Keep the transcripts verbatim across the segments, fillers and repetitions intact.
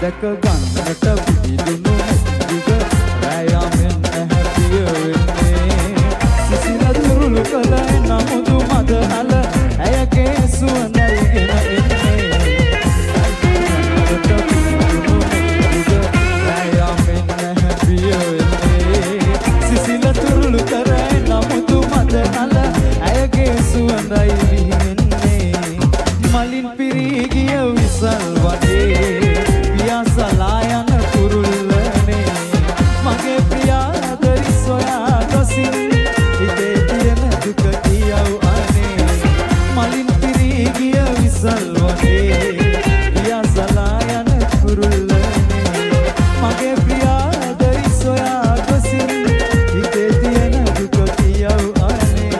දැක ගන්නට පිළිදුණු යුග රැයමෙන් හැපිය වෙන්නේ සිසිල තුරුළු කල නමුදු මද අල ඇයගේ සුවඳයිගෙන එන්නේ ගන්නට පිළිදුණු යුග රැයමෙන් හැපිය වෙන්නේ සිසිල තුරුළු කල නමුදු මද අල ඇයගේ සුවඳයි විහිදෙන්නේ මලින් පිරී ගිය විසල් වනේ පියාසලා යන කුරුල්ලනේ මගේ ප්‍රියාදරි සොයා ගොසින් හිතේ තියෙන දුක කියව අනේ මලින් පිරී ගිය විසල් වනේ පියාසලා යන කුරුල්ලනේ මගේ ප්‍රියාදරි සොයා ගොසින් හිතේ තියෙන දුක කියව අනේ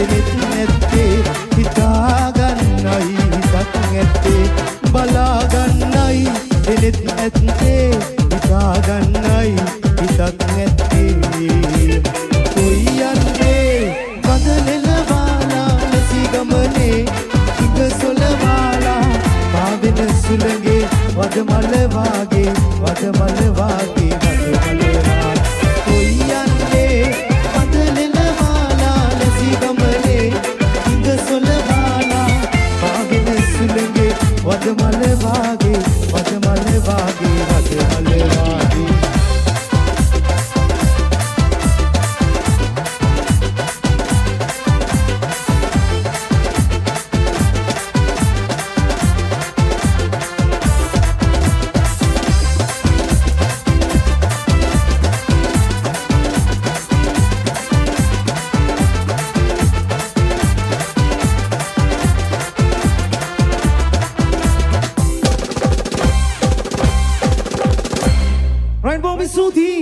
දෙනෙත් නැත්තේ හිතාගන්නයි හිතක් නැත්තේ බලාගන්නයි දෙනෙත් නැත්තේ හිතාගන්නයි හිතක් නැත්තේ කොයි යන්නේ බදලෙලවාලා ලසි ගමනේ ඉඟ සොලවාලා පාවෙන සුළඟේ වදමල වාගේ වදමල වාගේ වදමල වාගේ කොයි යන්නේ බදලෙලවාලා ලසි ගමනේ ඉඟ සොලවාලා පාවෙන සුළඟේ වදමල වාගේ වදමල වාගේ වදමල වාගේ Rainbow Misuti